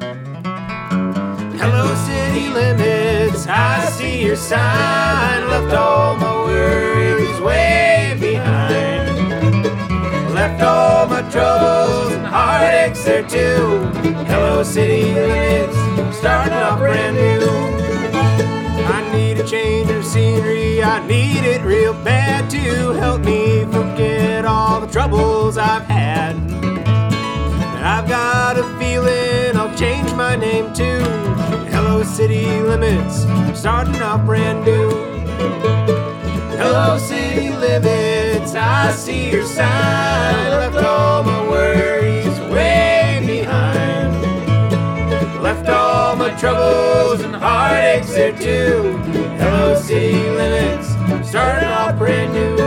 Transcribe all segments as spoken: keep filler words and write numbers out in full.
Hello, city limits, I see your sign. Left all my worries way behind. Left all my troubles and heartaches there too. Hello, city limits, starting off brand new. I need a change of scenery, I need it real bad to help me forget all the troubles I've had. And I've got a feeling I'll change my name too. Hello, city limits, starting off brand new. Hello, city limits, I see your sign. Left all my worries way behind. Left all my troubles and heartaches there too. Hello, city limits, starting off brand new.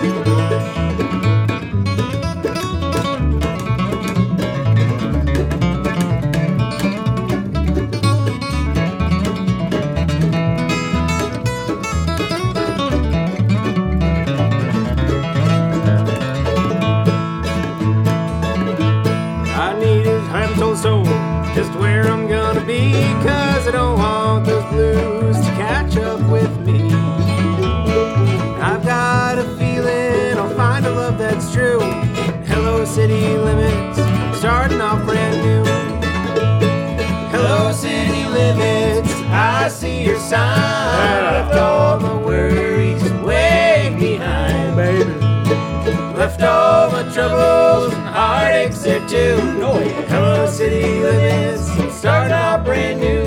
So just where I'm gonna be, cause I don't want those blues to catch up with me. I've got a feeling I'll find a love that's true. Hello, city limits, starting off brand new. Hello, city limits, I see your sign. Left all my worries way behind, baby. Left all my troubles and heartaches there too. Oh, yeah. Hello, city limits, starting out brand new.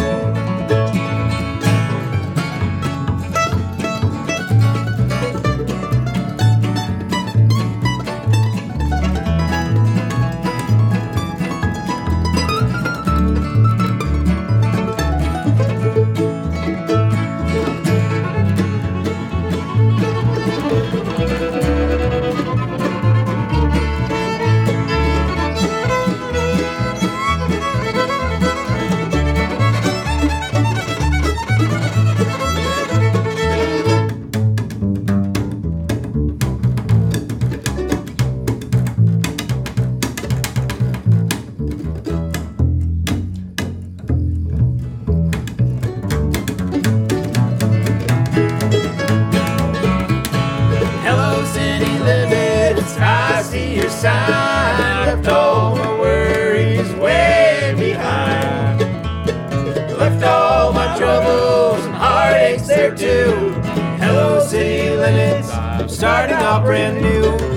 I see your sign. Left all my worries way behind. Left all my troubles and heartaches there too. Hello, city limits, starting off brand new.